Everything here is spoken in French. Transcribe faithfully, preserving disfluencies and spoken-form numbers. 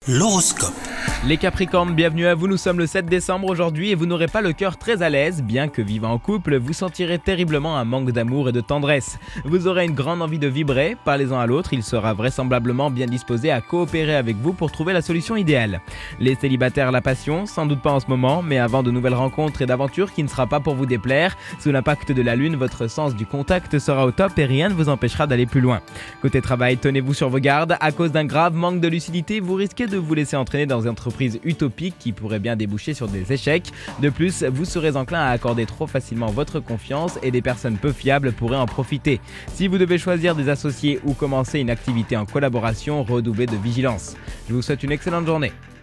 L'horoscope. Les Capricornes, bienvenue à vous, nous sommes le sept décembre aujourd'hui et vous n'aurez pas le cœur très à l'aise, bien que vivant en couple, vous sentirez terriblement un manque d'amour et de tendresse. Vous aurez une grande envie de vibrer, parlez-en à l'autre, il sera vraisemblablement bien disposé à coopérer avec vous pour trouver la solution idéale. Les célibataires, la passion, sans doute pas en ce moment, mais avant de nouvelles rencontres et d'aventures qui ne sera pas pour vous déplaire, sous l'impact de la lune, votre sens du contact sera au top et rien ne vous empêchera d'aller plus loin. Côté travail, tenez-vous sur vos gardes, à cause d'un grave manque de lucidité, vous risquez de vous laisser entraîner dans une entreprise utopique qui pourrait bien déboucher sur des échecs. De plus, vous serez enclin à accorder trop facilement votre confiance et des personnes peu fiables pourraient en profiter. Si vous devez choisir des associés ou commencer une activité en collaboration, redoublez de vigilance. Je vous souhaite une excellente journée.